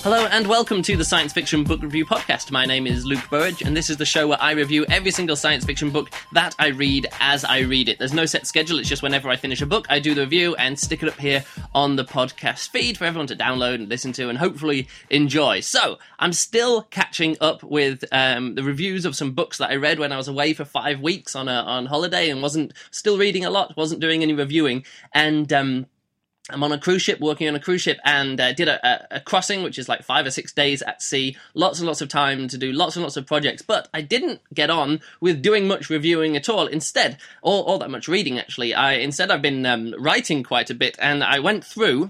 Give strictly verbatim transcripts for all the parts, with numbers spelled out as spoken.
Hello and welcome to the Science Fiction Book Review Podcast. My name is Luke Burridge, and this is the show where I review every single science fiction book that I read as I read it. There's no set schedule, it's just whenever I finish a book, I do the review and stick it up here on the podcast feed for everyone to download and listen to and hopefully enjoy. So, I'm still catching up with um, the reviews of some books that I read when I was away for five weeks on a, on holiday and wasn't still reading a lot, wasn't doing any reviewing, and um I'm on a cruise ship, working on a cruise ship, and uh, did a, a, a crossing, which is like five or six days at sea. Lots and lots of time to do lots and lots of projects, but I didn't get on with doing much reviewing at all. Instead, or, or that much reading, actually. I Instead, I've been um, writing quite a bit, and I went through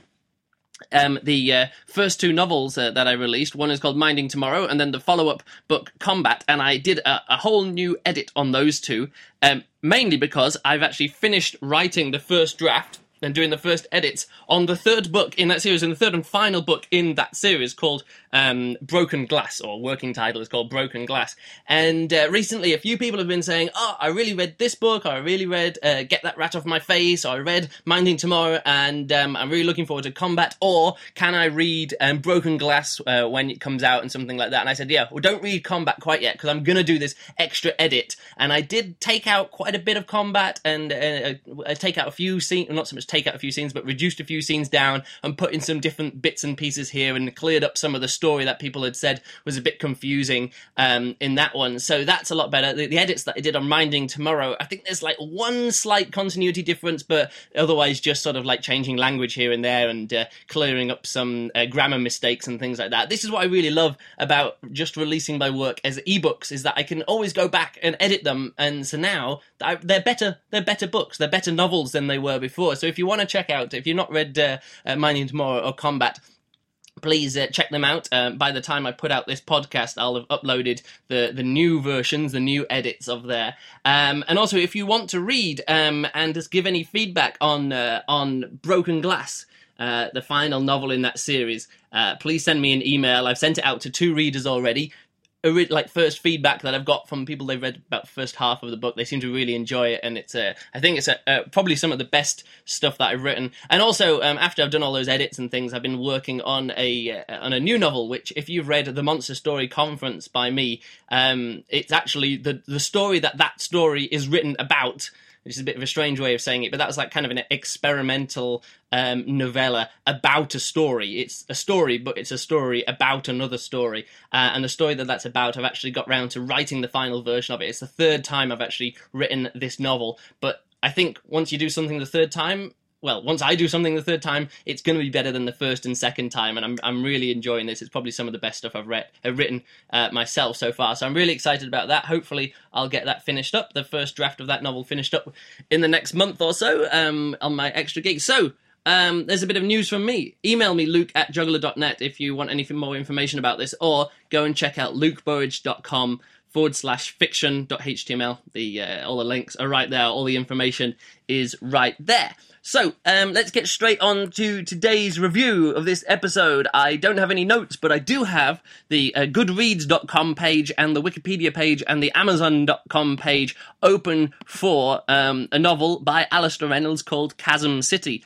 Um, the uh, first two novels uh, that I released. One is called Minding Tomorrow, and then the follow-up book, Combat, and I did a, a whole new edit on those two, um, mainly because I've actually finished writing the first draft and doing the first edits on the third book in that series, and the third and final book in that series called um, Broken Glass, or working title is called Broken Glass. And uh, recently a few people have been saying, oh, I really read this book, or I really read uh, Get That Rat Off My Face, or I read Minding Tomorrow, and um, I'm really looking forward to Combat, or can I read um, Broken Glass uh, when it comes out and something like that. And I said, yeah, well, don't read Combat quite yet, because I'm going to do this extra edit. And I did take out quite a bit of Combat, and uh, uh, take out a few scenes, not so much take out a few scenes, but reduced a few scenes down and put in some different bits and pieces here and cleared up some of the story that people had said was a bit confusing um, in that one. So that's a lot better. The, the edits that I did on Minding Tomorrow, I think there's like one slight continuity difference, but otherwise just sort of like changing language here and there and uh, clearing up some uh, grammar mistakes and things like that. This is what I really love about just releasing my work as ebooks, is that I can always go back and edit them, and so now I, they're better. They're better books. They're better novels than they were before. So if you want to check out, if you've not read uh, uh, Minding Tomorrow or Combat, please uh, check them out. Uh, by the time I put out this podcast, I'll have uploaded the, the new versions, the new edits of there. Um, and also, if you want to read um, and just give any feedback on uh, on Broken Glass, uh, the final novel in that series, uh, please send me an email. I've sent it out to two readers already. Like first feedback that I've got from people they've read about the first half of the book, they seem to really enjoy it, and it's uh, I think it's uh, uh, probably some of the best stuff that I've written. And also, um, after I've done all those edits and things, I've been working on a uh, on a new novel, which, if you've read The Monster Story Conference by me, um, it's actually the the story that that story is written about, which is a bit of a strange way of saying it, but that was like kind of an experimental um, novella about a story. It's a story, but it's a story about another story. Uh, and the story that that's about, I've actually got round to writing the final version of it. It's the third time I've actually written this novel. But I think once you do something the third time, well, once I do something the third time, it's going to be better than the first and second time, and I'm I'm really enjoying this. It's probably some of the best stuff I've read, have written uh, myself so far, so I'm really excited about that. Hopefully, I'll get that finished up, the first draft of that novel finished up in the next month or so um, on my extra gig. So, um, there's a bit of news from me. Email me, luke at juggler dot net, if you want anything more information about this, or go and check out lukeburridge.com forward slash fiction.html. The, uh, all the links are right there. All the information is right there. So, um, let's get straight on to today's review of this episode. I don't have any notes, but I do have the uh, goodreads dot com page and the Wikipedia page and the amazon dot com page open for um, a novel by Alastair Reynolds called Chasm City.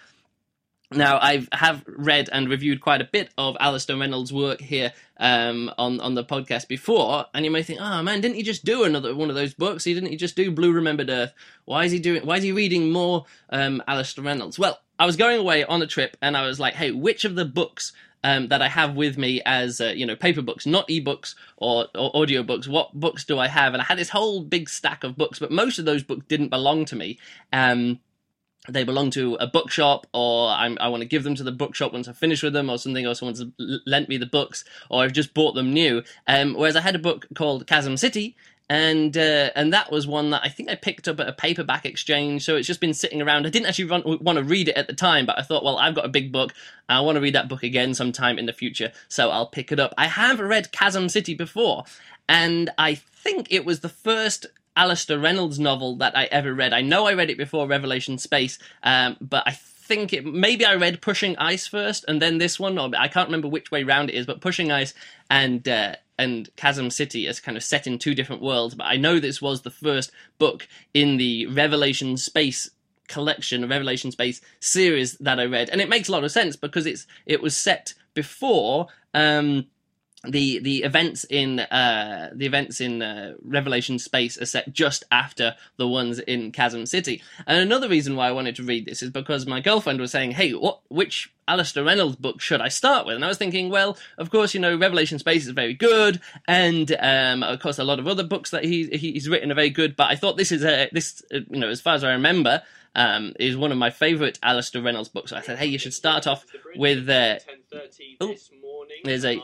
Now, I have read and reviewed quite a bit of Alastair Reynolds' work here um, on, on the podcast before, and you may think, oh man, didn't he just do another one of those books? He didn't he just do Blue Remembered Earth? Why is he doing? Why is he reading more um, Alastair Reynolds? Well, I was going away on a trip, and I was like, hey, which of the books um, that I have with me as uh, you know, paper books, not ebooks or, or audio books, what books do I have? And I had this whole big stack of books, but most of those books didn't belong to me. Um, They belong to a bookshop, or I'm, I want to give them to the bookshop once I've finished with them, or something, or someone's lent me the books, or I've just bought them new. Um, whereas I had a book called Chasm City, and uh, and that was one that I think I picked up at a paperback exchange, so it's just been sitting around. I didn't actually run, want to read it at the time, but I thought, well, I've got a big book, I want to read that book again sometime in the future, so I'll pick it up. I have read Chasm City before, and I think it was the first Alastair Reynolds novel that I ever read. I know I read it before Revelation Space, um, but I think it maybe I read Pushing Ice first, and then this one, or I can't remember which way round it is, but Pushing Ice and uh, and Chasm City is kind of set in two different worlds, but I know this was the first book in the Revelation Space collection, Revelation Space series that I read, and it makes a lot of sense because it's it was set before um, the the events in uh, the events in uh, Revelation Space are set just after the ones in Chasm City. And another reason why I wanted to read this is because my girlfriend was saying, "Hey, what which Alastair Reynolds book should I start with?" And I was thinking, well, of course, you know, Revelation Space is very good, and um, of course, a lot of other books that he he's written are very good. But I thought this is a this you know, as far as I remember, um, is one of my favourite Alastair Reynolds books. So I said, hey, you should start off with. Uh, oh, there's a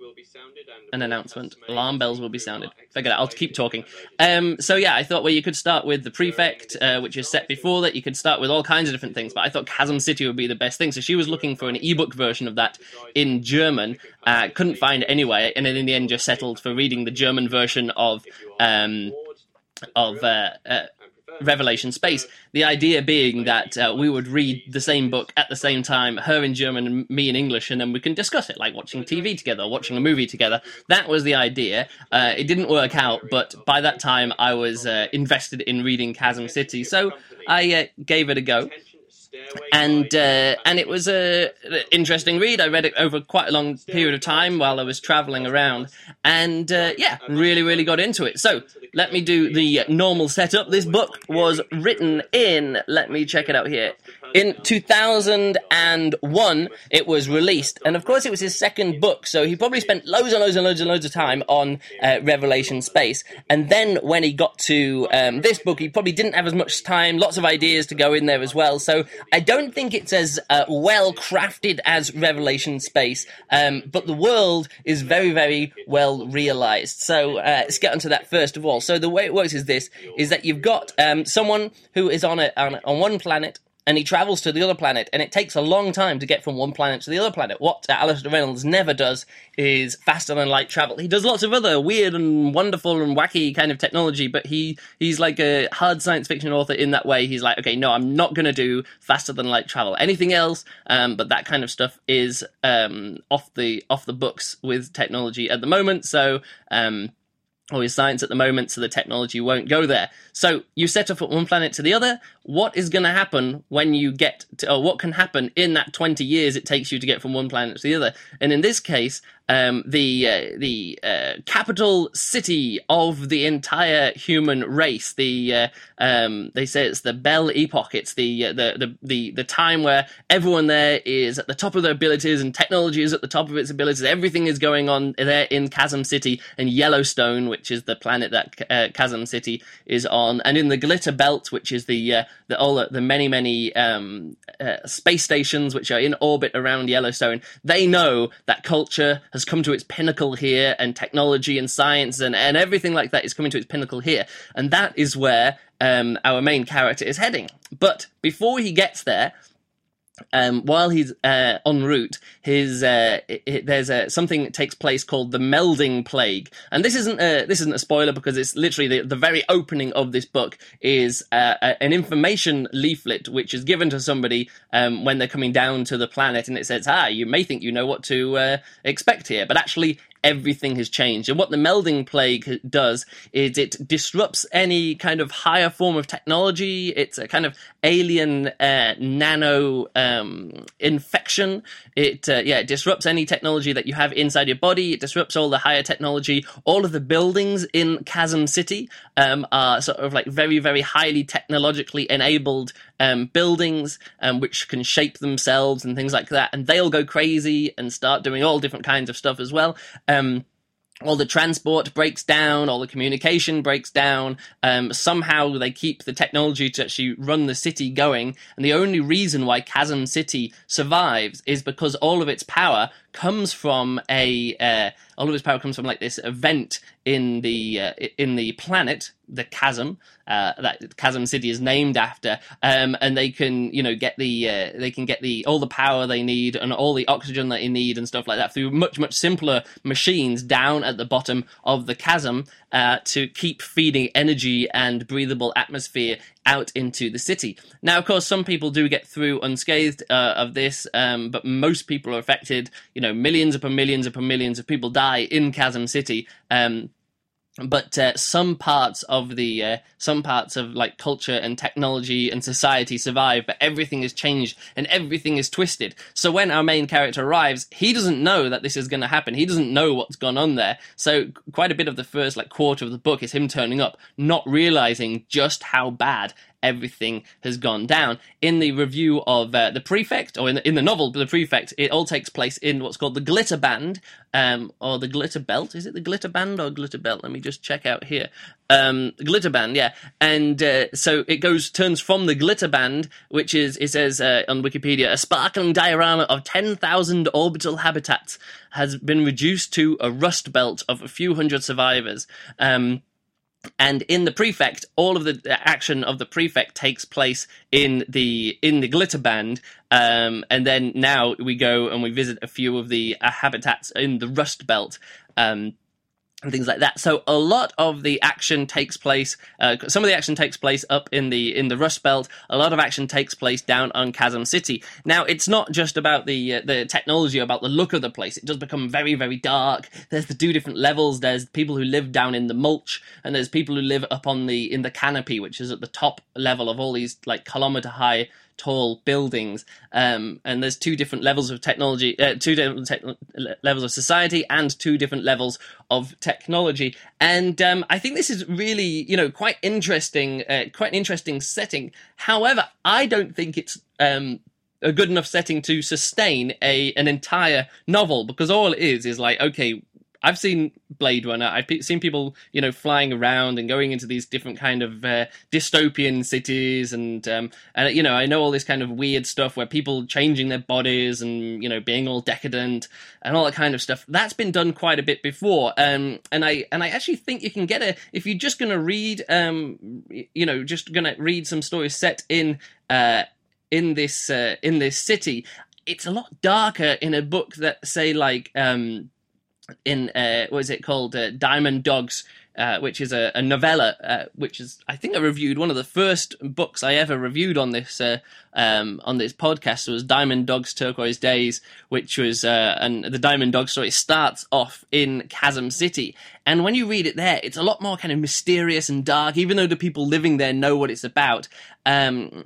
an announcement. Alarm bells will be sounded. Figure that. I'll keep talking. Um, so yeah, I thought, well, you could start with The Prefect, uh, which is set before that. You could start with all kinds of different things, but I thought Chasm City would be the best thing. So she was looking for an ebook version of that in German. Uh, couldn't find it anyway, and then in the end just settled for reading the German version of um, of uh, uh, Revelation Space. The idea being that uh, we would read the same book at the same time, her in German and me in English, and then we can discuss it, like watching T V together, watching a movie together. That was the idea. Uh, it didn't work out, but by that time I was uh, invested in reading Chasm City, so I uh, gave it a go. And uh, and it was a an interesting read. I read it over quite a long period of time while I was travelling around, and uh, yeah, really, really got into it. So let me do the normal setup. This book was written in, let me check it out here, in two thousand one. It was released, and of course it was his second book, so he probably spent loads and loads and loads and loads of time on uh, Revelation Space. And then when he got to um, this book, he probably didn't have as much time, lots of ideas to go in there as well. So I don't think it's as uh, well crafted as Revelation Space, um, but the world is very, very well realized. So uh, let's get onto that first of all. So the way it works is this, is that you've got um, someone who is on, a, on, on one planet, and he travels to the other planet, and it takes a long time to get from one planet to the other planet. What Alastair Reynolds never does is faster than light travel. He does lots of other weird and wonderful and wacky kind of technology, but he he's like a hard science fiction author in that way. He's like, okay, no, I'm not going to do faster than light travel. Anything else, um, but that kind of stuff is um, off the off the books with technology at the moment. So. Um, or is science at the moment, so the technology won't go there. So you set off at one planet to the other. What is going to happen when you get to, or what can happen in that twenty years it takes you to get from one planet to the other? And in this case, um, the uh, the uh, capital city of the entire human race, the uh, um, they say it's the Belle Epoch. It's the, uh, the the the the time where everyone there is at the top of their abilities, and technology is at the top of its abilities. Everything is going on there in Chasm City and Yellowstone, which is the planet that uh, Chasm City is on, and in the Glitter Belt, which is the uh, the all the many many um, uh, space stations which are in orbit around Yellowstone. They know that culture has come to its pinnacle here, and technology and science and, and everything like that is coming to its pinnacle here, and that is where um, our main character is heading. But before he gets there, Um, while he's uh, en route, his uh, it, it, there's a, something that takes place called the Melding Plague, and this isn't a, this isn't a spoiler because it's literally the, the very opening of this book is uh, a, an information leaflet which is given to somebody um, when they're coming down to the planet, and it says, "Ah, you may think you know what to uh, expect here, but actually." Everything has changed. And what the Melding Plague does is it disrupts any kind of higher form of technology. It's a kind of alien uh, nano um, infection. It uh, yeah, it disrupts any technology that you have inside your body. It disrupts all the higher technology. All of the buildings in Chasm City um, are sort of like very, very highly technologically enabled um, buildings um, which can shape themselves and things like that. And they'll go crazy and start doing all different kinds of stuff as well. Um, all the transport breaks down, all the communication breaks down, um, somehow they keep the technology to actually run the city going, and the only reason why Chasm City survives is because all of its power comes from a, uh, all of its power comes from like this event in the, uh, in the planet, the chasm, uh, that Chasm City is named after, um, and they can, you know, get the, uh, they can get the, all the power they need and all the oxygen that they need and stuff like that through much, much simpler machines down at the bottom of the chasm, uh, to keep feeding energy and breathable atmosphere out into the city. Now, of course, some people do get through unscathed uh, of this, um, but most people are affected. You know, millions upon millions upon millions of people die in Chasm City. Um, but uh, some parts of the uh, some parts of like culture and technology and society survive, but everything is changed and everything is twisted. So when our main character arrives, he doesn't know that this is going to happen. He doesn't know what's gone on there. So quite a bit of the first like quarter of the book is him turning up, not realizing just how bad everything has gone down. In the review of uh, The Prefect, or in the, in the novel The Prefect, it all takes place in what's called the Glitter Band, um, or the Glitter Belt. Is it the Glitter Band or Glitter Belt? Let me just check out here. Um, Glitter Band, yeah. And uh, so it goes, turns from the Glitter Band, which is, it says uh, on Wikipedia, a sparkling diorama of ten thousand orbital habitats has been reduced to a rust belt of a few hundred survivors. Um, And in The Prefect, all of the action of The Prefect takes place in the in the Glitter Band, um, and then now we go and we visit a few of the uh, habitats in the Rust Belt, um, and things like that. So a lot of the action takes place. Uh, some of the action takes place up in the in the Rust Belt. A lot of action takes place down on Chasm City. Now, it's not just about the uh, the technology, about the look of the place. It does become very, very dark. There's the two different levels. There's people who live down in the mulch, and there's people who live up on the in the canopy, which is at the top level of all these like kilometer high tall buildings, um, and there's two different levels of technology, uh, two different te- levels of society, and two different levels of technology. And um, I think this is really, you know, quite interesting, uh, quite an interesting setting. However, I don't think it's um, a good enough setting to sustain a an entire novel, because all it is is like, okay, I've seen Blade Runner. I've pe- seen people, you know, flying around and going into these different kind of uh, dystopian cities, and um, and you know, I know all this kind of weird stuff where people changing their bodies and, you know, being all decadent and all that kind of stuff. That's been done quite a bit before, um, and I and I actually think you can get a, if you're just going to read, um, you know, just going to read some stories set in uh, in this uh, in this city. It's a lot darker in a book that, say, like. Um, in uh, what is it called, uh, Diamond Dogs, uh, which is a, a novella, uh, which is, I think I reviewed one of the first books I ever reviewed on this uh, um, on this podcast. It was Diamond Dogs Turquoise Days, which was uh, and the Diamond Dog story starts off in Chasm City, and when you read it there, it's a lot more kind of mysterious and dark, even though the people living there know what it's about. Um,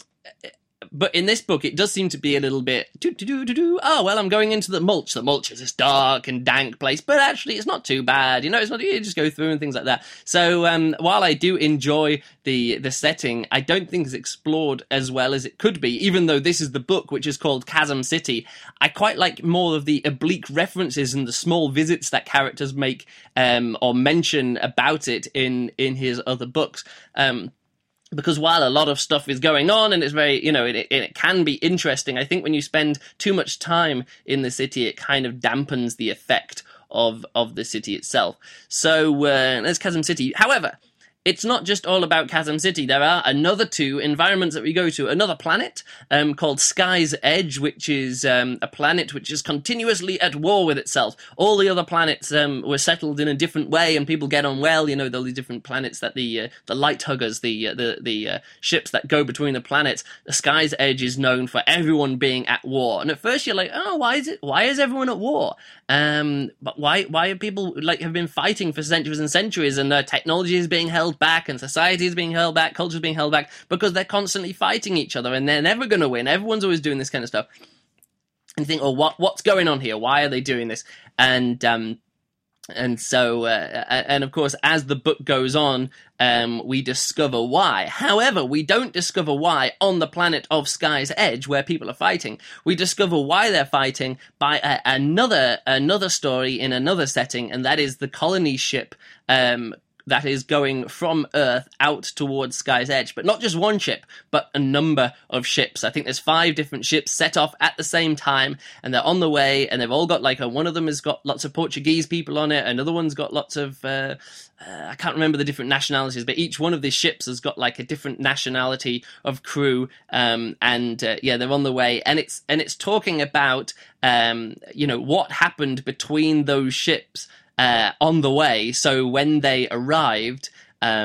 But in this book, it does seem to be a little bit, do, do, do, do, do. Oh, well, I'm going into the mulch. The mulch is this dark and dank place, but actually it's not too bad. You know, it's not, you just go through and things like that. So um, while I do enjoy the, the setting, I don't think it's explored as well as it could be, even though this is the book, which is called Chasm City. I quite like more of the oblique references and the small visits that characters make um, or mention about it in, in his other books. Um, Because while a lot of stuff is going on and it's very, you know, it, it, it can be interesting, I think when you spend too much time in the city, it kind of dampens the effect of of the city itself. So uh, there's Chasm City. However, it's not just all about Chasm City. There are another two environments that we go to. Another planet um, called Sky's Edge, which is um, a planet which is continuously at war with itself. All the other planets um, were settled in a different way, and people get on well. You know, all the different planets that the uh, the light huggers, the uh, the the uh, ships that go between the planets. The Sky's Edge is known for everyone being at war. And at first you're like, oh, why is it? Why is everyone at war? Um, but why why are people like have been fighting for centuries and centuries, and uh, technology is being held back, and society is being held back, culture is being held back, because they're constantly fighting each other, and they're never going to win. Everyone's always doing this kind of stuff. And you think, oh, what what's going on here? Why are they doing this? And um, and so, uh, and of course, as the book goes on, um, we discover why. However, we don't discover why on the planet of Sky's Edge, where people are fighting. We discover why they're fighting by a, another another story in another setting, and that is the colony ship um, that is going from Earth out towards Sky's Edge. But not just one ship, but a number of ships. I think there's five different ships set off at the same time, and they're on the way, and they've all got like a, one of them has got lots of Portuguese people on it, another one's got lots of, uh, uh, I can't remember the different nationalities, but each one of these ships has got like a different nationality of crew, um, and uh, yeah, they're on the way, and it's, and it's talking about, um, you know, what happened between those ships Uh, on the way. So when they arrived, um,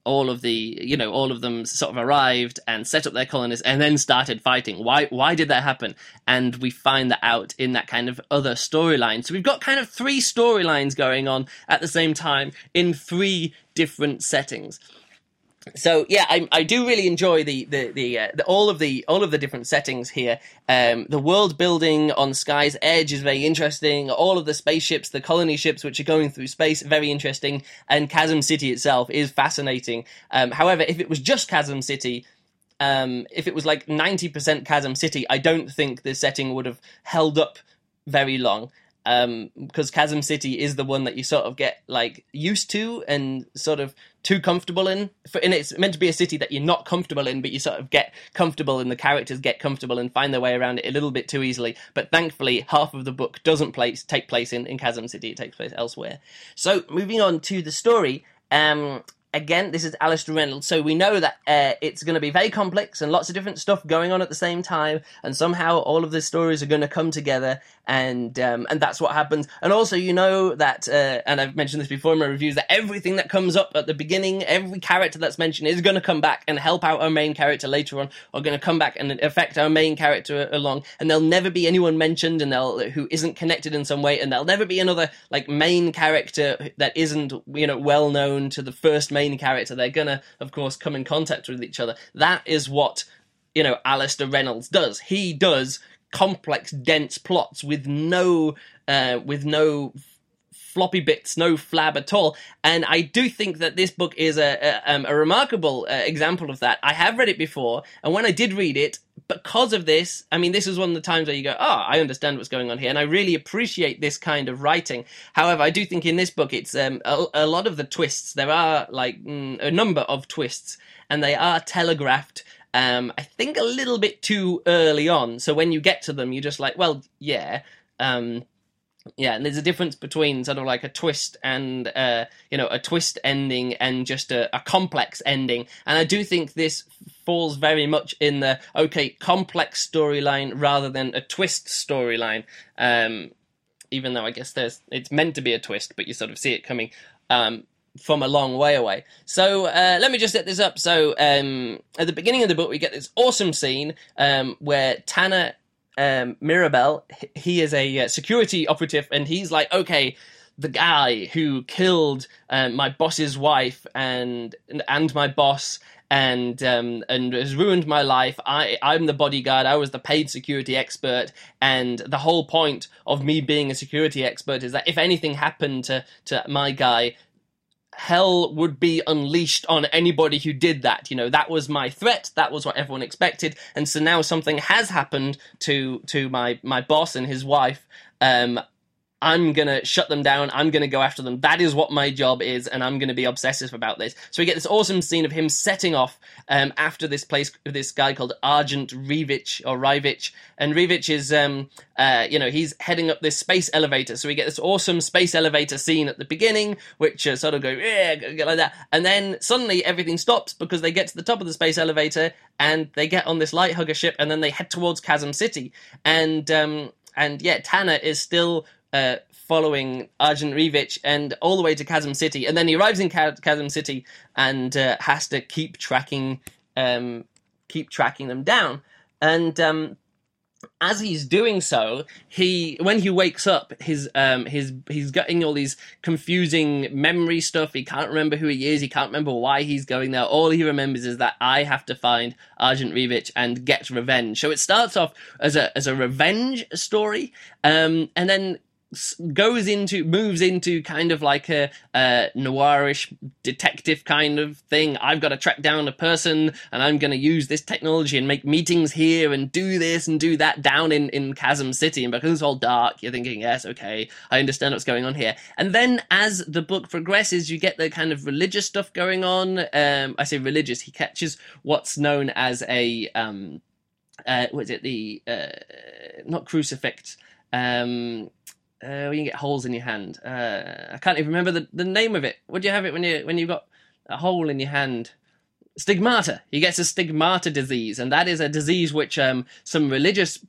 all of the, you know, all of them sort of arrived and set up their colonies and then started fighting. Why why did that happen? And we find that out in that kind of other storyline. So we've got kind of three storylines going on at the same time in three different settings. So yeah, I, I do really enjoy the the the, uh, the all of the all of the different settings here. Um, the world building on Sky's Edge is very interesting. All of the spaceships, the colony ships which are going through space, very interesting. And Chasm City itself is fascinating. Um, however, if it was just Chasm City, um, if it was like ninety percent Chasm City, I don't think the setting would have held up very long. Um, because Chasm City is the one that you sort of get like used to and sort of too comfortable in. For, and it's meant to be a city that you're not comfortable in, but you sort of get comfortable and the characters get comfortable and find their way around it a little bit too easily. But thankfully, half of the book doesn't place, take place in, in Chasm City. It takes place elsewhere. So moving on to the story, um, again, this is Alastair Reynolds, so we know that uh, it's going to be very complex and lots of different stuff going on at the same time, and somehow all of the stories are going to come together, and um, and that's what happens. And also, you know that, uh, and I've mentioned this before in my reviews, that everything that comes up at the beginning, every character that's mentioned is going to come back and help out our main character later on, or going to come back and affect our main character along, and there'll never be anyone mentioned and they'll who isn't connected in some way, and there'll never be another like main character that isn't, you know, well known to the first main character. They're gonna, of course, come in contact with each other. That is what, you know, Alastair Reynolds does. He does complex, dense plots with no, uh, with no floppy bits, no flab at all. And I do think that this book is a a, um, a remarkable uh, example of that. I have read it before, and when I did read it, because of this, I mean, this is one of the times where you go, oh, I understand what's going on here, and I really appreciate this kind of writing. However, I do think in this book, it's um, a, a lot of the twists, there are like mm, a number of twists, and they are telegraphed, um, I think a little bit too early on. So when you get to them, you're just like, well, yeah, um, yeah, and there's a difference between sort of like a twist and, uh, you know, a twist ending and just a, a complex ending. And I do think this falls very much in the, okay, complex storyline rather than a twist storyline. Um, even though I guess there's it's meant to be a twist, but you sort of see it coming um, from a long way away. So uh, let me just set this up. So um, at the beginning of the book, we get this awesome scene um, where Tanner Um, Mirabel, he is a uh, security operative, and he's like, okay, the guy who killed um, my boss's wife and and my boss and um, and has ruined my life. I I'm the bodyguard. I was the paid security expert, and the whole point of me being a security expert is that if anything happened to to my guy, hell would be unleashed on anybody who did that. You know, that was my threat. That was what everyone expected. And so now something has happened to to my my boss and his wife. Um, I'm going to shut them down. I'm going to go after them. That is what my job is, and I'm going to be obsessive about this. So we get this awesome scene of him setting off um, after this place, this guy called Argent Rivich, or Rivich. And Rivich is, um, uh, you know, he's heading up this space elevator. So we get this awesome space elevator scene at the beginning, which uh, sort of go, yeah, like that. And then suddenly everything stops because they get to the top of the space elevator and they get on this light hugger ship, and then they head towards Chasm City. And, um, and yeah, Tanner is still Uh, following Argent Rivich and all the way to Chasm City, and then he arrives in Chasm City and uh, has to keep tracking, um, keep tracking them down. And um, as he's doing so, he when he wakes up, his um, his he's getting all these confusing memory stuff. He can't remember who he is. He can't remember why he's going there. All he remembers is that I have to find Argent Rivich and get revenge. So it starts off as a as a revenge story, um, and then goes into, moves into kind of like a, a noirish detective kind of thing. I've got to track down a person, and I'm going to use this technology and make meetings here and do this and do that down in, in Chasm City. And because it's all dark, you're thinking, yes, okay, I understand what's going on here. And then as the book progresses, you get the kind of religious stuff going on. Um, I say religious, he catches what's known as a, um, uh, what is it, the, uh, not crucifix, um, Uh, when you get holes in your hand. Uh, I can't even remember the, the name of it. What do you have it when you when you've got a hole in your hand? Stigmata. He gets a stigmata disease, and that is a disease which um, some religious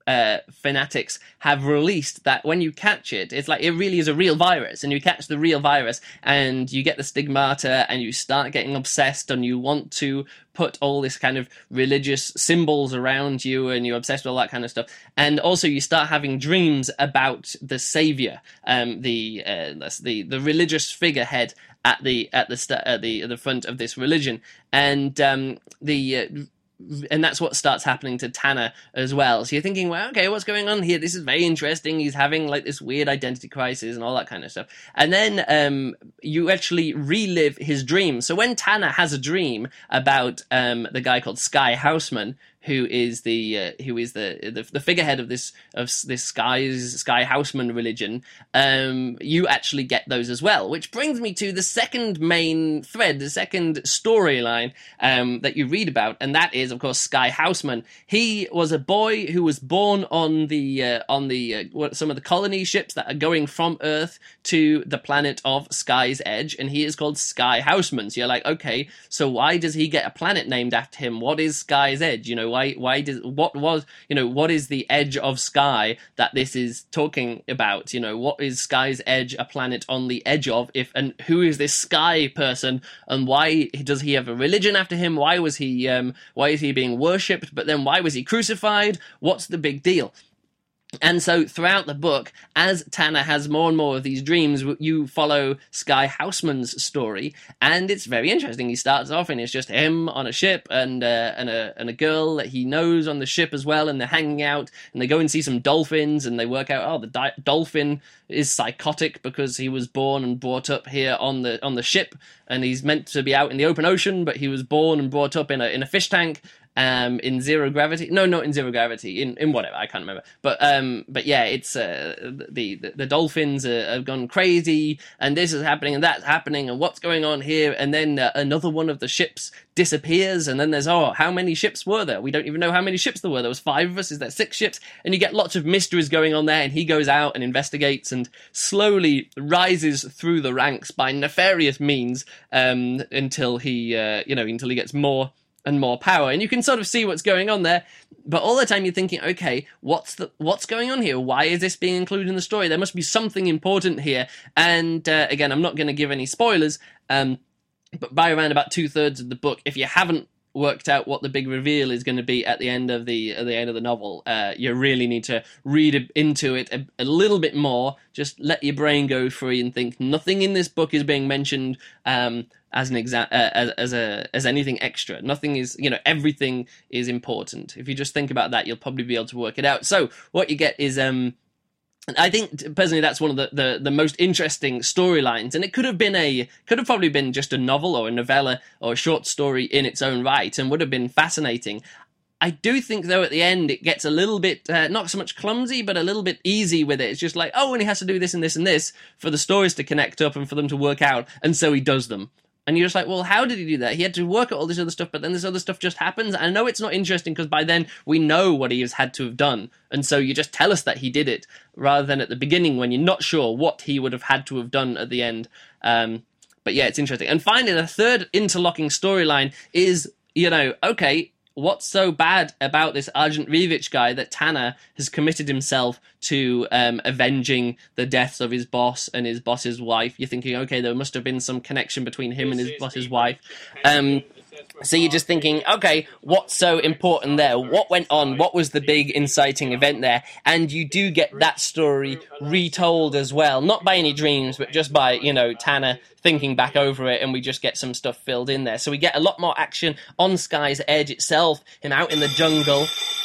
uh, fanatics have released that when you catch it, it's like it really is a real virus, and you catch the real virus, and you get the stigmata, and you start getting obsessed, and you want to put all this kind of religious symbols around you, and you're obsessed with all that kind of stuff. And also you start having dreams about the savior, um, the uh, the the religious figurehead at the at the st- at the at the front of this religion, and um, the. Uh, And that's what starts happening to Tanner as well. So you're thinking, well, okay, what's going on here? This is very interesting. He's having like this weird identity crisis and all that kind of stuff. And then um, you actually relive his dream. So when Tanner has a dream about um, the guy called Sky Houseman, who is the uh, who is the, the the figurehead of this of this Sky's Sky Houseman religion, um, you actually get those as well. Which brings me to the second main thread, the second storyline um, that you read about, and that is, of course, Sky Houseman. He was a boy who was born on the uh, on the uh, what, some of the colony ships that are going from Earth to the planet of Sky's Edge, and he is called Sky Houseman. So you're like, okay, so why does he get a planet named after him? What is Sky's Edge? You know. Why, why does, what was, you know, what is the edge of Sky that this is talking about? You know, what is Sky's Edge a planet on the edge of? If, and who is this Sky person? And why does he have a religion after him? Why was he, um, why is he being worshipped? But then why was he crucified? What's the big deal? And so throughout the book, as Tanner has more and more of these dreams, you follow Sky Houseman's story, and it's very interesting. He starts off and it's just him on a ship and uh, and a and a girl that he knows on the ship as well, and they're hanging out, and they go and see some dolphins, and they work out, oh, the di- dolphin is psychotic because he was born and brought up here on the on the ship, and he's meant to be out in the open ocean, but he was born and brought up in a in a fish tank. Um, in zero gravity, no, not in zero gravity, in, in whatever, I can't remember. But um, but yeah, it's uh, the, the the dolphins are, have gone crazy, and this is happening, and that's happening, and what's going on here? And then uh, another one of the ships disappears, and then there's, oh, how many ships were there? We don't even know how many ships there were. There was five of us. Is there six ships? And you get lots of mysteries going on there, and he goes out and investigates and slowly rises through the ranks by nefarious means um, until he, uh, you know, until he gets more and more power, and you can sort of see what's going on there, but all the time you're thinking, okay, what's the what's going on here? Why is this being included in the story? There must be something important here. And uh, again, I'm not going to give any spoilers, um, but by around about two thirds of the book, if you haven't worked out what the big reveal is going to be at the end of the at the end of the novel, uh, you really need to read into it a, a little bit more. Just let your brain go free and think nothing in this book is being mentioned um, as an exa- uh, as, as a as anything extra. Nothing is, you know, everything is important. If you just think about that, you'll probably be able to work it out. So what you get is um. I think personally that's one of the, the, the most interesting storylines, and it could have been a could have probably been just a novel or a novella or a short story in its own right, and would have been fascinating. I do think though at the end it gets a little bit uh, not so much clumsy, but a little bit easy with it. It's just like, oh, and he has to do this and this and this for the stories to connect up and for them to work out, and so he does them. And you're just like, well, how did he do that? He had to work at all this other stuff, but then this other stuff just happens. I know it's not interesting because by then we know what he has had to have done. And so you just tell us that he did it, rather than at the beginning when you're not sure what he would have had to have done at the end. Um, but yeah, it's interesting. And finally, the third interlocking storyline is, you know, okay, what's so bad about this Argent Revich guy that Tanner has committed himself to um, avenging the deaths of his boss and his boss's wife? You're thinking, okay, there must have been some connection between him and his boss's wife. Um, so you're just thinking, okay, what's so important there? What went on? What was the big inciting event there? And you do get that story retold as well, not by any dreams, but just by, you know, Tanner thinking back over it, and we just get some stuff filled in there. So we get a lot more action on Sky's Edge itself, him out in the jungle.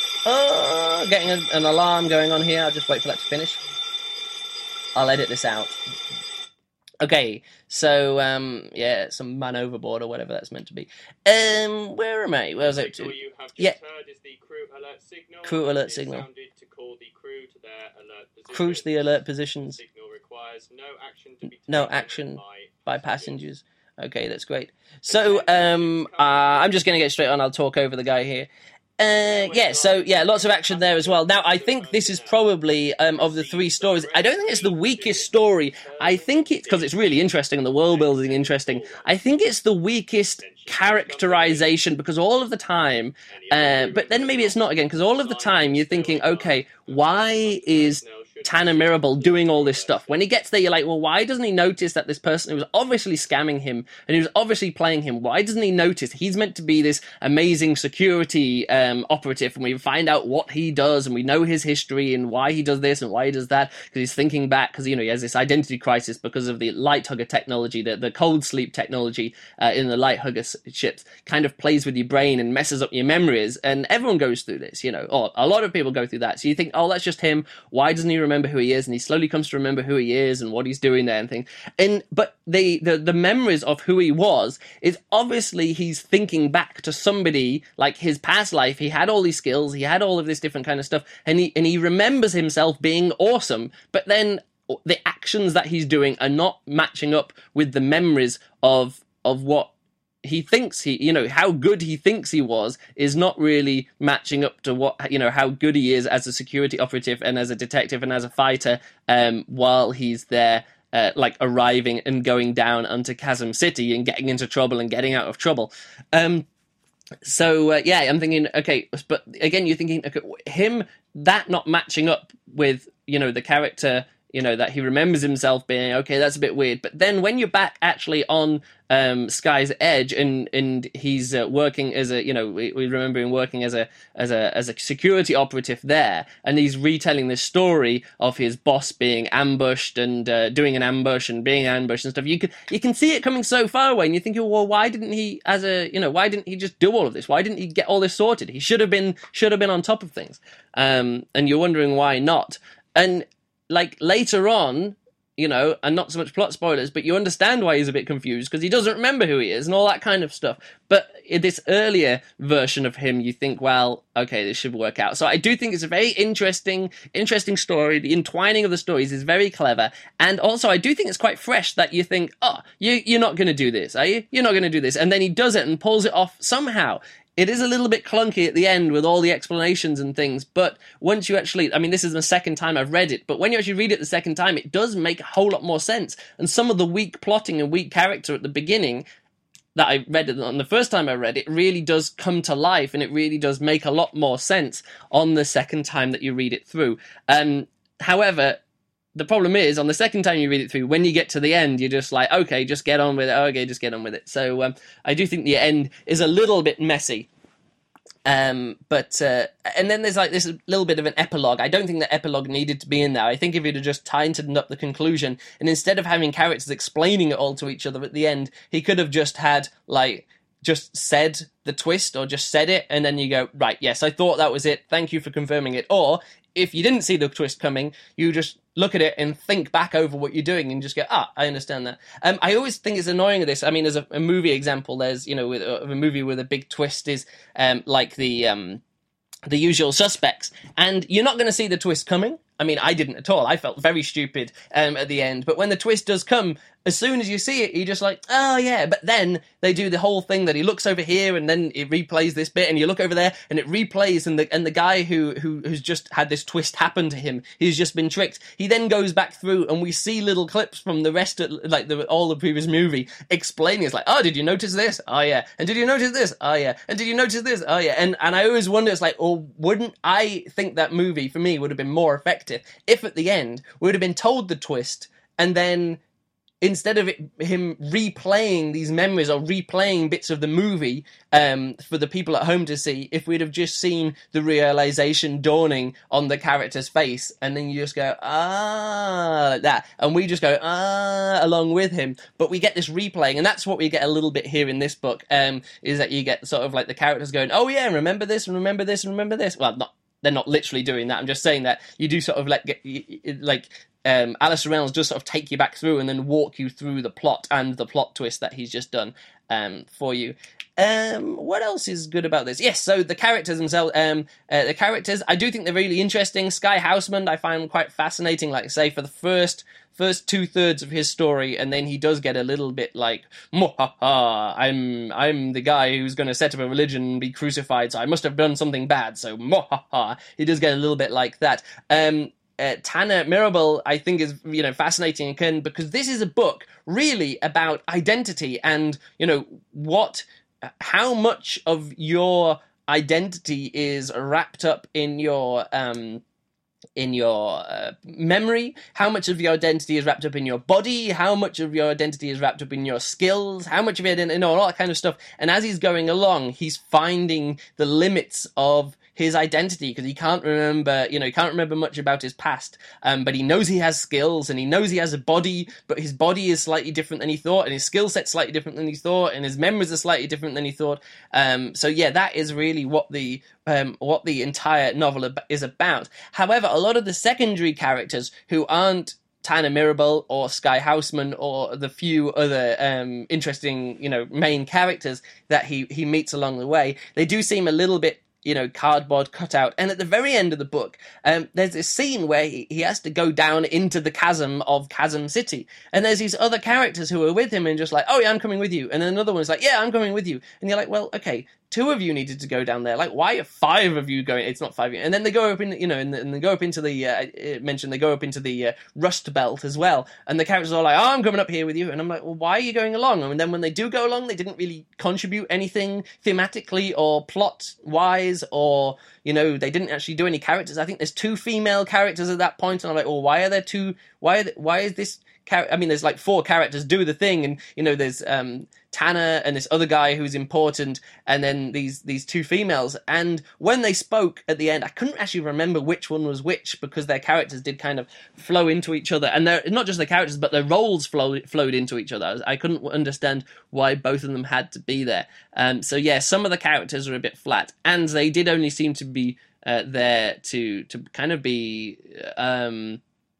Oh, getting a, an alarm going on here. I'll just wait for that to finish. I'll edit this out. Okay, so, um, yeah, some man overboard or whatever that's meant to be. Um, where am I? Where was it? The signal you have just yeah. heard is the crew alert signal. Crew alert it signal. Sounded to call the crew to their alert positions. Crew to the alert positions. The signal requires no action to be taken No action by, by passengers. Okay, that's great. So, um, uh, I'm just going to get straight on. I'll talk over the guy here. Uh, yeah, so, yeah, lots of action there as well. Now, I think this is probably, um, of the three stories, I don't think it's the weakest story. I think it's, because it's really interesting and the world building interesting, I think it's the weakest characterization, because all of the time, uh, but then maybe it's not again, because all of the time you're thinking, okay, why is Tanner Mirabel doing all this stuff? When he gets there, you're like, well, why doesn't he notice that this person who was obviously scamming him and he was obviously playing him, why doesn't he notice he's meant to be this amazing security um, operative, and we find out what he does and we know his history and why he does this and why he does that, because he's thinking back, because, you know, he has this identity crisis because of the light hugger technology, the, the cold sleep technology uh, in the light hugger ships kind of plays with your brain and messes up your memories, and everyone goes through this, you know, or a lot of people go through that. So you think, oh, that's just him, why doesn't he remember remember who he is? And he slowly comes to remember who he is and what he's doing there and things. And but the, the the memories of who he was is obviously he's thinking back to somebody like his past life. He had all these skills, he had all of this different kind of stuff, and he and he remembers himself being awesome, but then the actions that he's doing are not matching up with the memories of of what he thinks he, you know, how good he thinks he was is not really matching up to what, you know, how good he is as a security operative and as a detective and as a fighter, um, while he's there, uh, like arriving and going down onto Chasm City and getting into trouble and getting out of trouble. Um, so, uh, yeah, I'm thinking, okay, but again, you're thinking, okay, him, that not matching up with, you know, the character, you know, that he remembers himself being, okay, that's a bit weird. But then when you're back actually on um, Sky's Edge and and he's uh, working as a, you know, we, we remember him working as a as a as a security operative there, and he's retelling this story of his boss being ambushed and uh, doing an ambush and being ambushed and stuff. You can you can see it coming so far away, and you're thinking, well, why didn't he, as a, you know, why didn't he just do all of this? Why didn't he get all this sorted? He should have been should have been on top of things. Um, and you're wondering why not. And like later on, you know, and not so much plot spoilers, but you understand why he's a bit confused because he doesn't remember who he is and all that kind of stuff. But in this earlier version of him, you think, well, okay, this should work out. So I do think it's a very interesting, interesting story. The entwining of the stories is very clever. And also, I do think it's quite fresh that you think, oh, you, you're not going to do this, are you? You're not going to do this. And then he does it and pulls it off somehow. It is a little bit clunky at the end with all the explanations and things, but once you actually, I mean, this is the second time I've read it, but when you actually read it the second time, it does make a whole lot more sense. And some of the weak plotting and weak character at the beginning that I read it on the first time I read it really does come to life, and it really does make a lot more sense on the second time that you read it through. Um, however, the problem is, on the second time you read it through, when you get to the end, you're just like, okay, just get on with it. Okay, just get on with it. So um, I do think the end is a little bit messy. Um, but uh, and then there's like this little bit of an epilogue. I don't think the epilogue needed to be in there. I think if he'd have just tightened up the conclusion, and instead of having characters explaining it all to each other at the end, he could have just had like just said the twist or just said it, and then you go, right, yes, I thought that was it. Thank you for confirming it. Or if you didn't see the twist coming, you just look at it and think back over what you're doing and just go, ah, I understand that. Um, I always think it's annoying of this. I mean, as a, a movie example, there's, you know, with a, a movie with a big twist is um, like the um, the Usual Suspects, and you're not going to see the twist coming. I mean, I didn't at all. I felt very stupid um, at the end. But when the twist does come, as soon as you see it, you're just like, oh, yeah. But then they do the whole thing that he looks over here and then it replays this bit, and you look over there and it replays, and the and the guy who, who who's just had this twist happen to him, he's just been tricked. He then goes back through and we see little clips from the rest of, like, the, all the previous movie explaining. It's like, oh, did you notice this? Oh, yeah. And did you notice this? Oh, yeah. And did you notice this? Oh, yeah. And, and I always wonder, it's like, oh, wouldn't I think that movie, for me, would have been more effective if at the end we would have been told the twist, and then instead of it, him replaying these memories or replaying bits of the movie um, for the people at home to see, if we'd have just seen the realization dawning on the character's face, and then you just go, ah, like that, and we just go, ah, along with him, but we get this replaying, and that's what we get a little bit here in this book, um, is that you get sort of like the characters going, oh yeah, remember this, and remember this, and remember this, well, not they're not literally doing that. I'm just saying that you do sort of like get, like um, Alistair Reynolds does sort of take you back through and then walk you through the plot and the plot twist that he's just done um, for you. Um, what else is good about this? Yes, so the characters themselves, um, uh, the characters, I do think they're really interesting. Sky Houseman, I find quite fascinating, like I say, for the first first two thirds of his story, and then he does get a little bit like, ha, I'm I'm the guy who's going to set up a religion and be crucified, so I must have done something bad, so ha. He does get a little bit like that. Um, Uh, Tanner Mirabel, I think, is, you know, fascinating again, because this is a book really about identity and, you know, what, how much of your identity is wrapped up in your, um, in your uh, memory, how much of your identity is wrapped up in your body, how much of your identity is wrapped up in your skills, how much of it, you know, all that kind of stuff. And as he's going along, he's finding the limits of his identity, because he can't remember, you know, he can't remember much about his past, um, but he knows he has skills, and he knows he has a body, but his body is slightly different than he thought, and his skill set's slightly different than he thought, and his memories are slightly different than he thought. Um, so yeah, that is really what the um, what the entire novel ab- is about. However, a lot of the secondary characters who aren't Tanner Mirabel or Sky Houseman or the few other um, interesting, you know, main characters that he, he meets along the way, they do seem a little bit, you know, cardboard cutout. And at the very end of the book, um, there's this scene where he, he has to go down into the chasm of Chasm City. And there's these other characters who are with him and just like, oh yeah, I'm coming with you. And then another one's like, yeah, I'm coming with you. And you're like, well, okay, two of you needed to go down there. Like, why are five of you going? It's not five. And then they go up in, you know, and, and they go up into the, uh, it mentioned they go up into the uh, Rust Belt as well. And the characters are like, oh, I'm coming up here with you. And I'm like, well, why are you going along? And then when they do go along, they didn't really contribute anything thematically or plot-wise, or, you know, they didn't actually do any characters. I think there's two female characters at that point, and I'm like, well, why are there two, why, are they, why is this, char- I mean, there's like four characters do the thing, and, you know, there's, um, Tanner and this other guy who's important, and then these these two females. And when they spoke at the end, I couldn't actually remember which one was which, because their characters did kind of flow into each other, and they're not just the characters, but their roles flow, flowed into each other. I couldn't understand why both of them had to be there. Um, so yeah, some of the characters are a bit flat, and they did only seem to be uh, there to to kind of be um,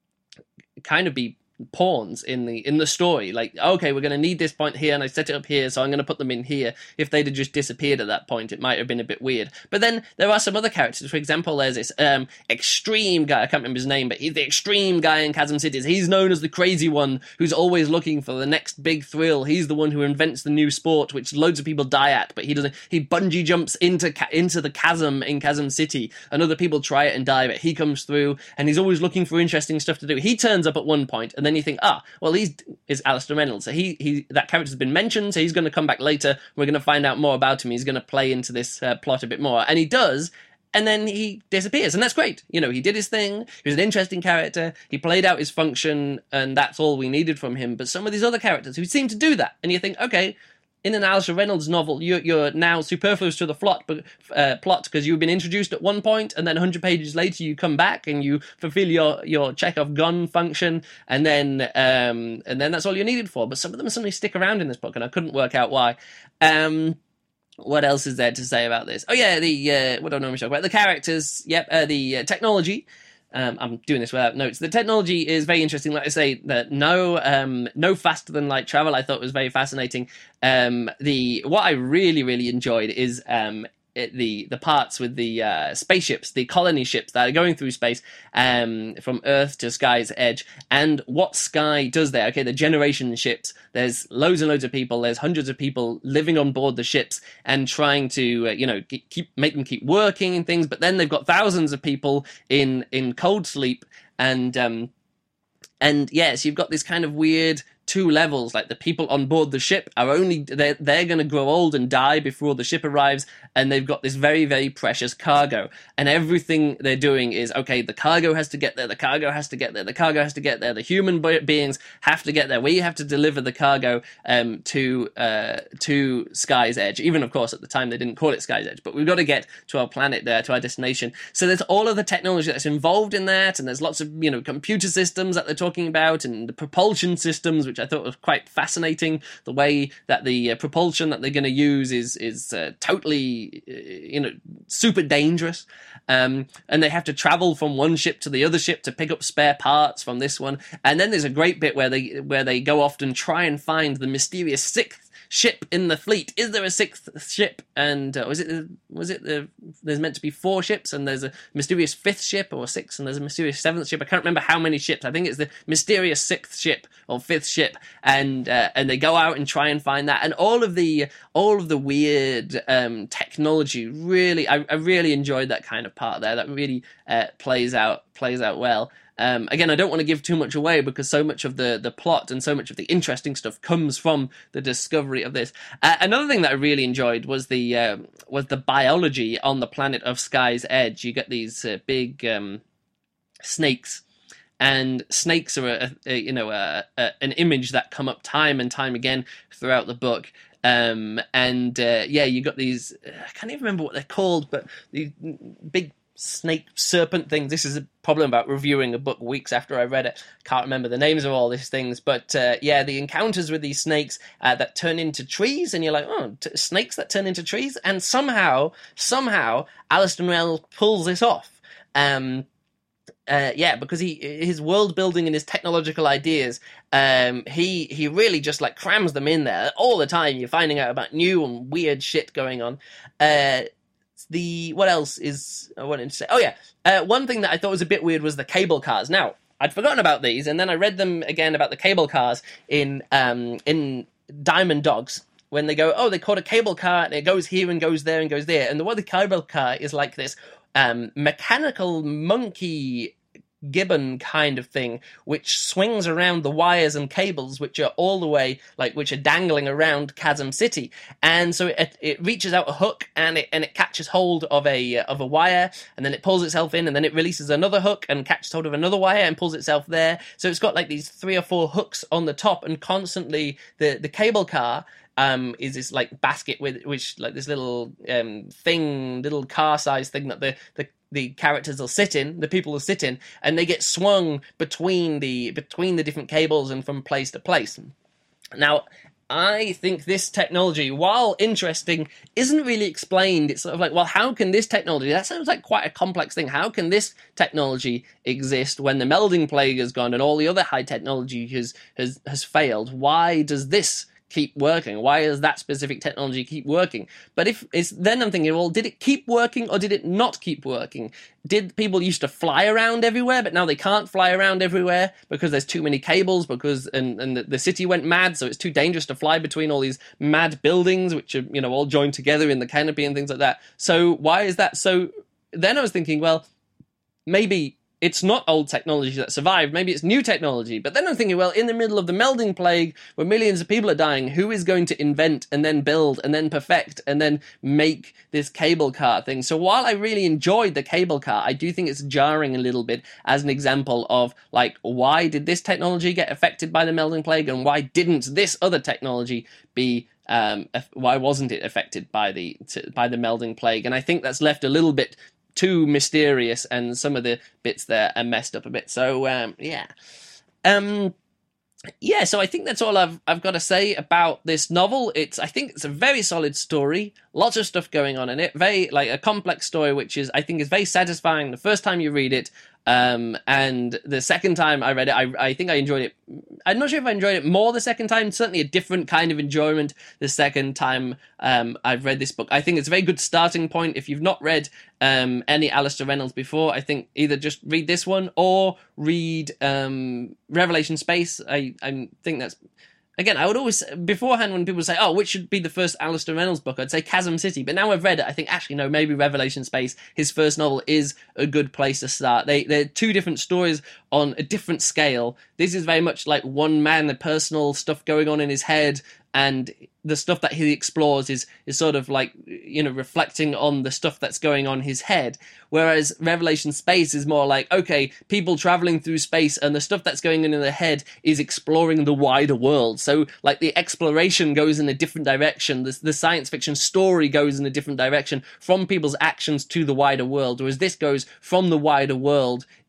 kind of be. pawns in the in the story. Like, okay, we're going to need this point here, and I set it up here, so I'm going to put them in here. If they'd have just disappeared at that point, it might have been a bit weird. But then there are some other characters. For example, there's this um, extreme guy, I can't remember his name, but he's the extreme guy in Chasm Cities. He's known as the crazy one who's always looking for the next big thrill. He's the one who invents the new sport, which loads of people die at, but he doesn't. He bungee jumps into into the chasm in Chasm City, and other people try it and die, but he comes through, and he's always looking for interesting stuff to do. He turns up at one point, and then you think, ah, well, he's is Alistair Reynolds. So he he that character's been mentioned, so he's going to come back later. We're going to find out more about him. He's going to play into this uh, plot a bit more, and he does. And then he disappears, and that's great. You know, he did his thing. He was an interesting character. He played out his function, and that's all we needed from him. But some of these other characters who seem to do that, and you think, okay, in an Alistair Reynolds novel, you're, you're now superfluous to the plot, but uh, plot because you've been introduced at one point, and then one hundred pages later you come back and you fulfill your your Chekhov gun function, and then um, and then that's all you're needed for. But some of them suddenly stick around in this book, and I couldn't work out why. Um, what else is there to say about this? Oh yeah, the uh, what do I normally talk about? The characters. Yep, uh, the uh, technology. Um, I'm doing this without notes. The technology is very interesting. Like I say, that no, um, no faster than light travel, I thought was very fascinating. Um, the what I really, really enjoyed is um, it, the the parts with the uh, spaceships, the colony ships that are going through space um, from Earth to Sky's Edge, and what Sky does there. Okay, the generation ships. There's loads and loads of people. There's hundreds of people living on board the ships and trying to, uh, you know, keep make them keep working and things. But then they've got thousands of people in in cold sleep, and um, and yes, you've got this kind of weird two levels. Like the people on board the ship are only they're, they're going to grow old and die before the ship arrives, and they've got this very, very precious cargo, and everything they're doing is, okay, the cargo has to get there, the cargo has to get there, the cargo has to get there, the human beings have to get there, we have to deliver the cargo um, to uh, to Sky's Edge. Even, of course, at the time they didn't call it Sky's Edge, but we've got to get to our planet there, to our destination. So there's all of the technology that's involved in that, and there's lots of, you know, computer systems that they're talking about, and the propulsion systems, which I thought was quite fascinating. The way that the uh, propulsion that they're going to use is is uh, totally, uh, you know, super dangerous. Um, and they have to travel from one ship to the other ship to pick up spare parts from this one. And then there's a great bit where they where they go off and try and find the mysterious sixth ship in the fleet. Is there a sixth ship? And uh, was it was it the there's meant to be four ships, and there's a mysterious fifth ship or sixth, and there's a mysterious seventh ship. I can't remember how many ships. I think it's the mysterious sixth ship or fifth ship, and uh, and they go out and try and find that. And all of the all of the weird um, technology really, I, I really enjoyed that kind of part there. That really uh, plays out plays out well. Um, again, I don't want to give too much away because so much of the, the plot and so much of the interesting stuff comes from the discovery of this. Uh, another thing that I really enjoyed was the uh, was the biology on the planet of Sky's Edge. You get these uh, big um, snakes, and snakes are a, a, you know a, a, an image that come up time and time again throughout the book. Um, and uh, yeah, you got these. I can't even remember what they're called, but these big snake serpent things. This is a problem about reviewing a book weeks after I read it. Can't remember the names of all these things, but uh, yeah, the encounters with these snakes uh, that turn into trees, and you're like, oh, t- snakes that turn into trees, and somehow, somehow, Alistair Reynolds pulls this off. Um, uh, yeah, because he his world building and his technological ideas, um, he he really just like crams them in there all the time. You're finding out about new and weird shit going on. Uh, The what else is I wanted to say? Oh yeah, uh, one thing that I thought was a bit weird was the cable cars. Now I'd forgotten about these, and then I read them again about the cable cars in um, in Diamond Dogs when they go, oh, they caught a cable car and it goes here and goes there and goes there, and the one the cable car is like this um, mechanical monkey gibbon kind of thing, which swings around the wires and cables, which are all the way, like, which are dangling around Chasm City. And so it, it reaches out a hook, and it and it catches hold of a of a wire, and then it pulls itself in, and then it releases another hook and catches hold of another wire and pulls itself there. So it's got like these three or four hooks on the top, and constantly the the cable car um is this like basket with which like this little um thing, little car size thing that the the the characters will sit in, the people will sit in, and they get swung between the between the different cables and from place to place. Now, I think this technology, while interesting, isn't really explained. It's sort of like, well, how can this technology, that sounds like quite a complex thing, how can this technology exist when the melding plague has gone and all the other high technology has has, has failed? Why does this keep working? Why does that specific technology keep working? But if it's then I'm thinking, well, did it keep working or did it not keep working? Did people used to fly around everywhere, but now they can't fly around everywhere because there's too many cables, because and, and the, the city went mad, so it's too dangerous to fly between all these mad buildings, which are, you know, all joined together in the canopy and things like that. So why is that? So then I was thinking, well, maybe it's not old technology that survived, maybe it's new technology. But then I'm thinking, well, in the middle of the melding plague, where millions of people are dying, who is going to invent and then build and then perfect and then make this cable car thing? So while I really enjoyed the cable car, I do think it's jarring a little bit as an example of, like, why did this technology get affected by the melding plague and why didn't this other technology be um, why wasn't it affected by the by the melding plague? And I think that's left a little bit too mysterious, and some of the bits there are messed up a bit. So um, yeah, um, yeah. So I think that's all I've I've got to say about this novel. It's I think it's a very solid story, lots of stuff going on in it. Very like a complex story, which is I think is very satisfying the first time you read it. Um, and the second time I read it, I, I think I enjoyed it. I'm not sure if I enjoyed it more the second time. Certainly a different kind of enjoyment the second time um, I've read this book. I think it's a very good starting point. If you've not read um, any Alistair Reynolds before, I think either just read this one or read um, Revelation Space. I, I think that's... Again, I would always, beforehand when people say, oh, which should be the first Alistair Reynolds book, I'd say Chasm City. But now I've read it, I think, actually, no, maybe Revelation Space, his first novel, is a good place to start. They, they're two different stories on a different scale. This is very much like one man, the personal stuff going on in his head, and the stuff that he explores is is sort of like, you know, reflecting on the stuff that's going on in his head. Whereas Revelation Space is more like, okay, people traveling through space, and the stuff that's going on in their head is exploring the wider world. So, like, the exploration goes in a different direction. The, the science fiction story goes in a different direction from people's actions to the wider world. Whereas this goes from the wider world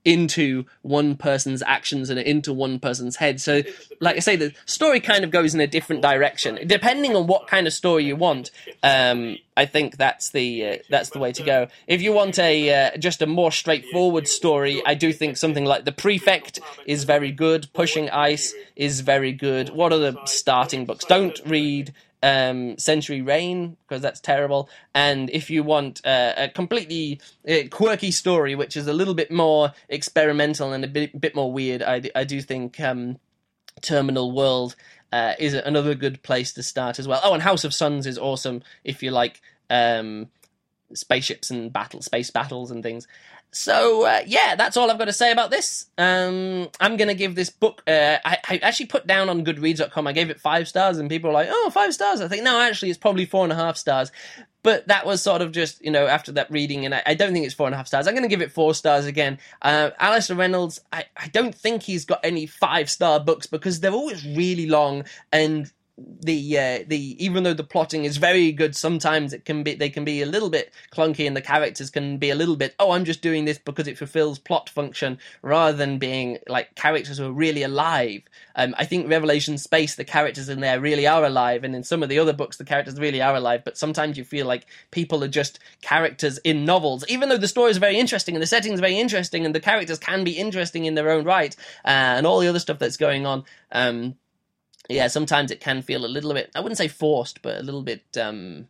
into one person's actions and into one person's head. So, like I say, the story kind of goes in a different direction, depending on what kind of story you want. Um, I think that's the uh, that's the way to go. If you want a uh, just a more straightforward story, I do think something like The Prefect is very good. Pushing Ice is very good. What are the starting books? Don't read Um, Century Reign, because that's terrible. And if you want uh, a completely uh, quirky story, which is a little bit more experimental and a bit, bit more weird, I, I do think um, Terminal World uh, is another good place to start as well. Oh, and House of Suns is awesome if you like um, spaceships and battle, space battles and things. So, uh, yeah, that's all I've got to say about this. Um, I'm going to give this book... Uh, I, I actually put down on goodreads dot com, I gave it five stars, and people were like, oh, five stars. I think, no, actually, it's probably four and a half stars. But that was sort of just, you know, after that reading, and I, I don't think it's four and a half stars. I'm going to give it four stars again. Uh, Alistair Reynolds, I, I don't think he's got any five-star books, because they're always really long, and... the uh, the even though the plotting is very good, sometimes it can be they can be a little bit clunky, and the characters can be a little bit, oh, I'm just doing this because it fulfills plot function, rather than being like characters who are really alive. Um, I think Revelation Space, the characters in there really are alive, and in some of the other books, the characters really are alive. But sometimes you feel like people are just characters in novels, even though the story is very interesting and the setting is very interesting, and the characters can be interesting in their own right, uh, and all the other stuff that's going on. Um, Yeah, sometimes it can feel a little bit, I wouldn't say forced, but a little bit, um,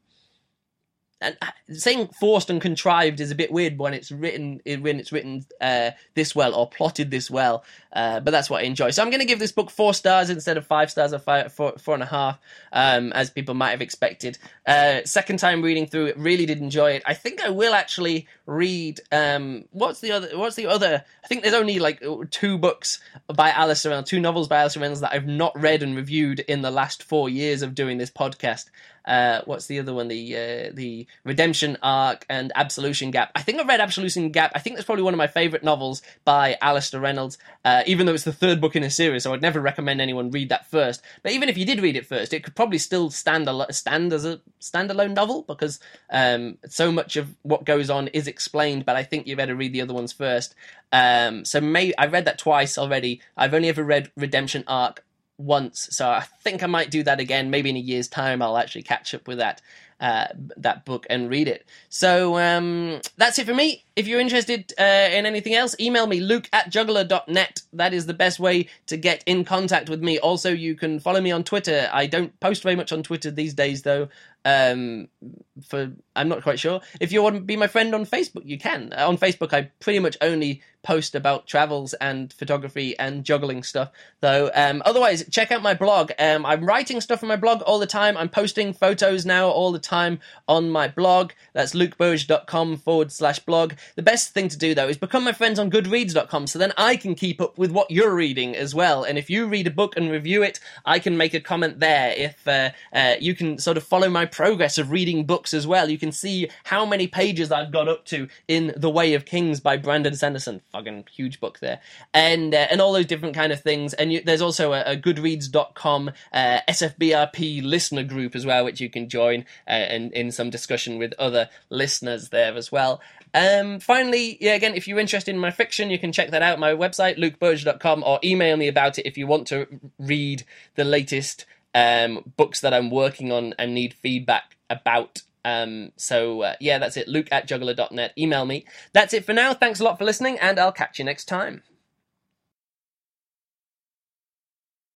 and saying forced and contrived is a bit weird when it's written, when it's written uh, this well, or plotted this well, uh, but that's what I enjoy. So I'm going to give this book four stars instead of five stars, or five, four, four and a half, um, as people might have expected. Uh, second time reading through it, really did enjoy it. I think I will actually read, um, what's the other, what's the other, I think there's only like two books by Alistair Reynolds, two novels by Alistair Reynolds that I've not read and reviewed in the last four years of doing this podcast. Uh, what's the other one? The uh, the Redemption Arc and Absolution Gap. I think I've read Absolution Gap. I think that's probably one of my favourite novels by Alistair Reynolds, uh, even though it's the third book in a series, so I'd never recommend anyone read that first. But even if you did read it first, it could probably still stand, al- stand as a standalone novel, because um, so much of what goes on is explained, but I think you better read the other ones first. Um, so may- I've read that twice already. I've only ever read Redemption Arc once, so I think I might do that again. Maybe in a year's time I'll actually catch up with that uh, that book and read it. So um, that's it for me. If you're interested uh, in anything else, email me, luke at juggler dot net. That is the best way to get in contact with me. Also, you can follow me on Twitter. I don't post very much on Twitter these days, though. Um, for I'm not quite sure. If you want to be my friend on Facebook, you can. Uh, on Facebook, I pretty much only post about travels and photography and juggling stuff, though. Um, otherwise, check out my blog. Um, I'm writing stuff on my blog all the time. I'm posting photos now all the time on my blog. That's lukeburridge.com forward slash blog. The best thing to do, though, is become my friends on goodreads dot com, so then I can keep up with what you're reading as well. And if you read a book and review it, I can make a comment there. If uh, uh, you can sort of follow my progress of reading books as well, you can see how many pages I've got up to in The Way of Kings by Brandon Sanderson. Fucking huge book there. And uh, and all those different kind of things. And you, there's also a, a goodreads dot com uh, S F B R P listener group as well, which you can join uh, and in some discussion with other listeners there as well. Um, finally, yeah, again, if you're interested in my fiction, you can check that out, my website, luke burridge dot com, or email me about it if you want to read the latest um, books that I'm working on and need feedback about. Um, so, uh, yeah, that's it, luke at juggler dot net. Email me. That's it for now. Thanks a lot for listening, and I'll catch you next time.